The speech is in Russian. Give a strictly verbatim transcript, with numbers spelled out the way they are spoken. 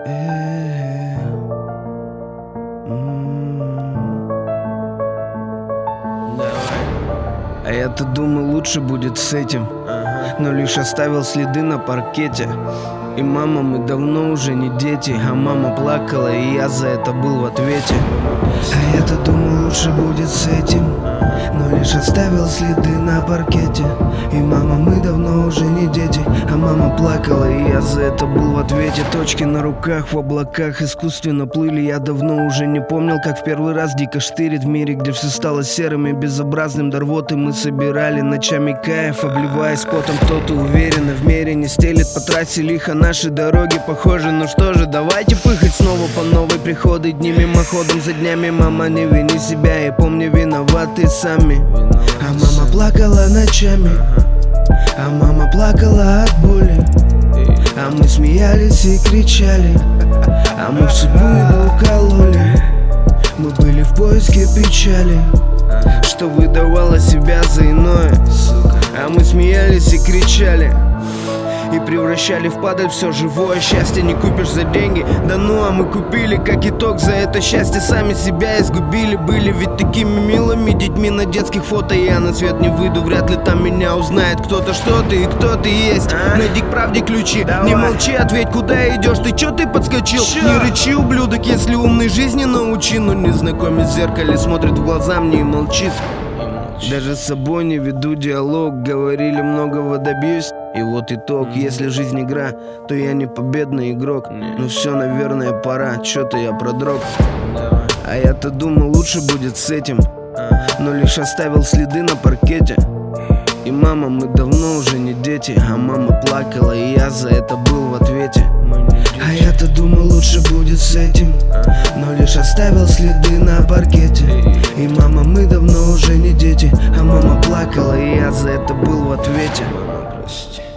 А я-то думал, лучше будет с этим, но лишь оставил следы на паркете. И мама, мы давно уже не дети, а мама плакала, и я за это был в ответе. А я-то думал, лучше будет с этим, но лишь оставил следы на паркете. И мама, мы давно уже не дети, а мама плакала, и я за это был в ответе. Точки на руках в облаках искусственно плыли. Я давно уже не помнил, как в первый раз дико штырит в мире, где все стало серым и безобразным. До рвоты мы собирали ночами кайф, обливаясь потом. Кто-то уверенно в мере не стелит по трассе лихо. Наши дороги похожи, ну что же, давайте пыхать снова по новой. Приходы дни мимоходом за днями. Мама, не вини себя, и помни, виноваты сами. А мама плакала ночами, а мама плакала от боли. А мы смеялись и кричали, а мы в судьбу его укололи. Мы были в поиске печали, что выдавала себя за иное. А мы смеялись и кричали, и превращали в падаль все живое. Счастье не купишь за деньги, да ну а мы купили. Как итог, за это счастье сами себя изгубили. Были ведь такими милыми детьми на детских фото. Я на свет не выйду, вряд ли там меня узнает кто-то, что ты и кто ты есть. а? Найди к правде ключи, давай. Не молчи, ответь, куда идешь. Ты чё ты подскочил? Чё? Не рычи, ублюдок, если умной жизни научи. Но незнакомец в зеркале смотрит в глаза мне и молчит. Даже с собой не веду диалог. Говорили, многого добьюсь, и вот итог. Если жизнь игра, то я не победный игрок. Ну все, наверное, пора, чё-то я продрог. А я-то думал, лучше будет с этим, но лишь оставил следы на паркете. И мама, мы давно уже не дети, а мама плакала, и я за это был в ответе. А я-то думал, лучше будет с этим, но лишь оставил следы на паркете. И мама, мы давно уже не дети, а мама плакала, и я за это был в ответе. Мама, прости.